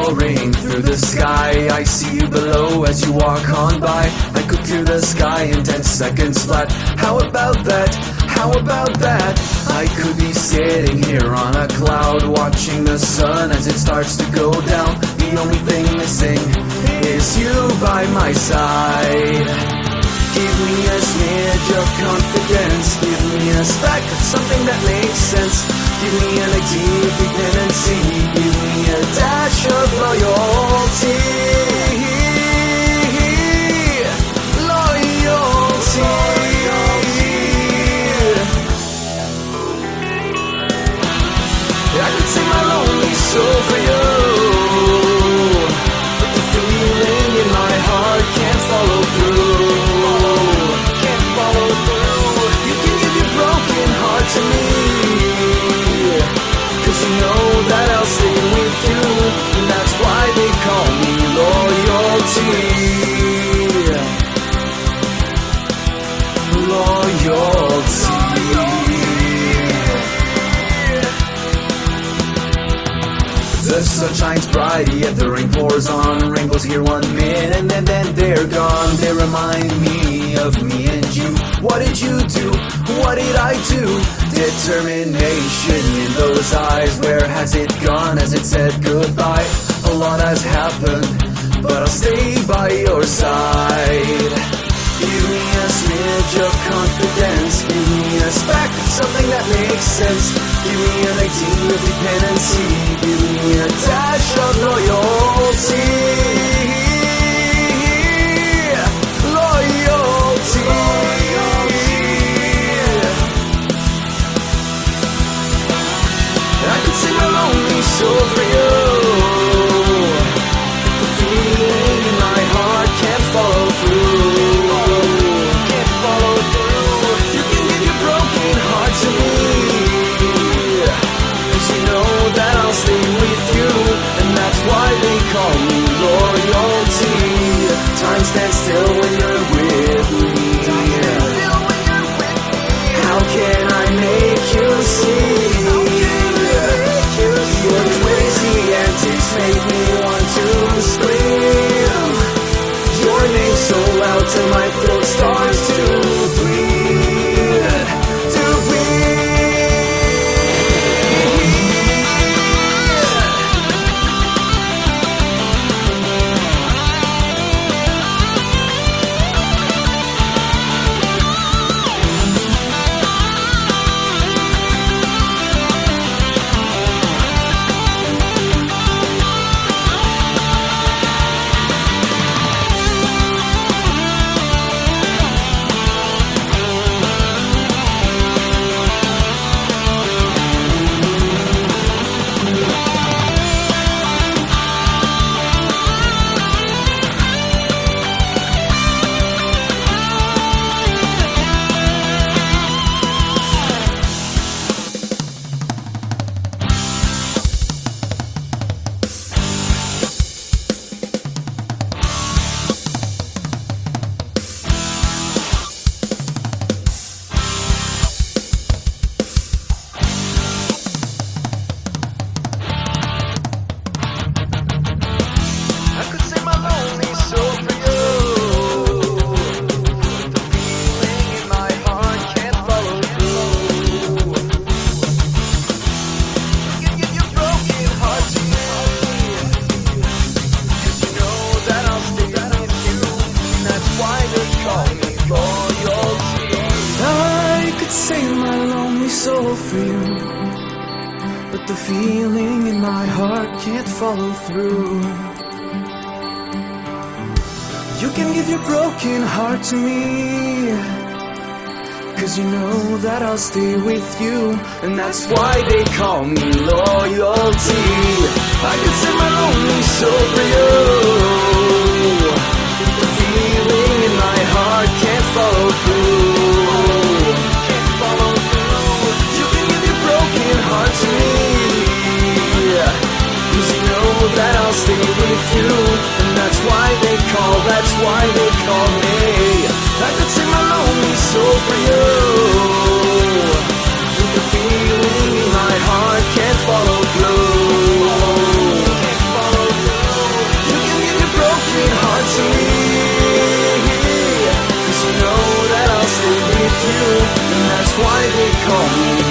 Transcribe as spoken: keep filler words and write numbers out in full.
soaring through the sky. I see you below as you walk on by. I could clear the sky in ten seconds flat. How about that? How about that? I could be sitting here on a cloud, watching the sun as it starts to go down. The only thing missing is you by my side. Give me a smidge of confidence, give me a speck of something that makes sense. Give me an idea of dependency, give me a dash of loyalty. Loyalty. I could sing my lonely soul for you, but the feeling in my heart can't follow through. Can't follow through. You can give your broken heart to me, 'cause you know that I'll stay with you, and that's why they call me loyalty. Loyalty. The sun shines bright, yet the rain pours on. Rainbows here one minute and then, then they're gone. They remind me of me and you. What did you do? What did I do? Determination in those eyes. Where has it gone? Has it said goodbye? A lot has happened, but I'll stay by your side. Give me a smidge of confidence, give me a speck of something that makes sense. Give me an idea of dependency, give me a dash of loyalty. Loyalty. I could sing my lonely soul for you, but the feeling in my heart can't follow through. Call me loyalty. Time stands still when you're with me. How can I make you see? Your crazy antics make me want to scream. Your name so loud till my throat starts to bleed. To bleed. For you, but the feeling in my heart can't follow through. You can give your broken heart to me, 'cause you know that I'll stay with you, and that's why they call me loyalty. I could send my lonely soul for you, but the feeling in my heart can't follow through. Heart to me, 'cause you know that I'll stay with you, and that's why they call, that's why they call me. I could sing my lonely soul for you, but the feeling in my heart can't follow through. Can't follow through. why they call me